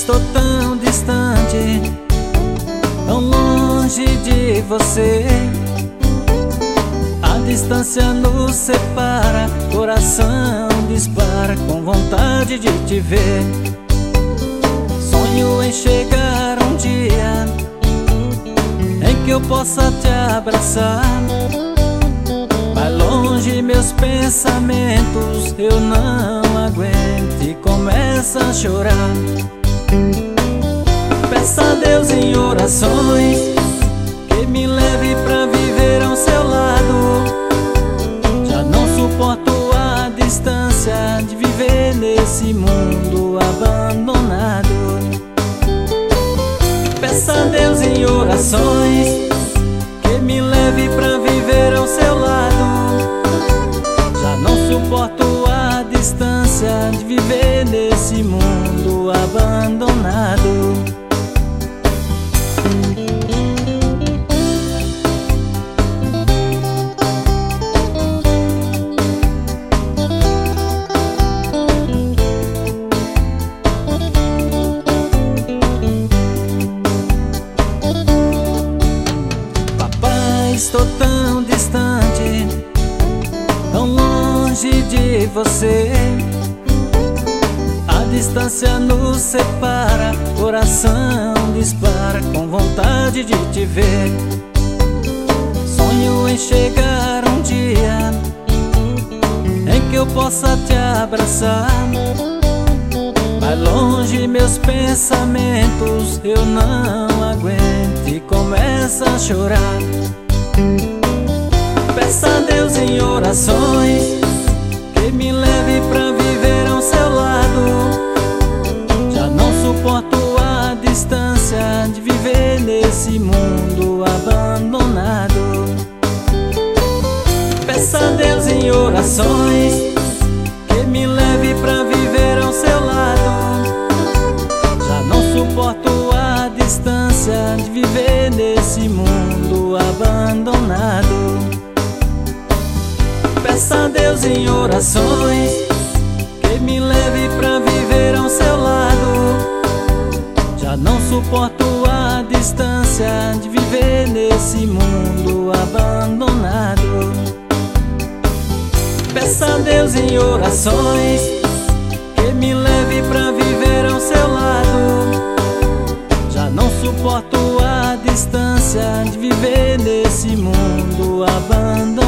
estou tão distante, tão longe de você. A distância nos separa, coração dispara com vontade de te ver. Sonho em chegar um dia em que eu possa te abraçar. Vai longe meus pensamentos, eu não aguento e começo a chorar. Peça a Deus em orações que me leve pra viver ao seu lado. Já não suporto a distância de viver nesse mundo abandonado. Peça a Deus em orações que me leve pra viver ao seu lado. Já não suporto a distância de viver nesse mundo abandonado. Estou tão distante, tão longe de você. A distância nos separa, coração dispara com vontade de te ver. Sonho em chegar um dia em que eu possa te abraçar. Vai longe meus pensamentos, eu não aguento e começo a chorar. Peça a Deus em orações que me leve pra viver ao seu lado. Já não suporto a distância de viver nesse mundo abandonado. Peça a Deus em orações que me leve pra viver ao seu lado. Já não suporto a distância de viver nesse mundo abandonado. Peça a Deus em orações que me leve pra viver ao seu lado. Já não suporto a distância de viver nesse mundo abandonado. Peça a Deus em orações que me leve pra viver ao seu lado. Já não suporto a distância de viver nesse mundo abandonado.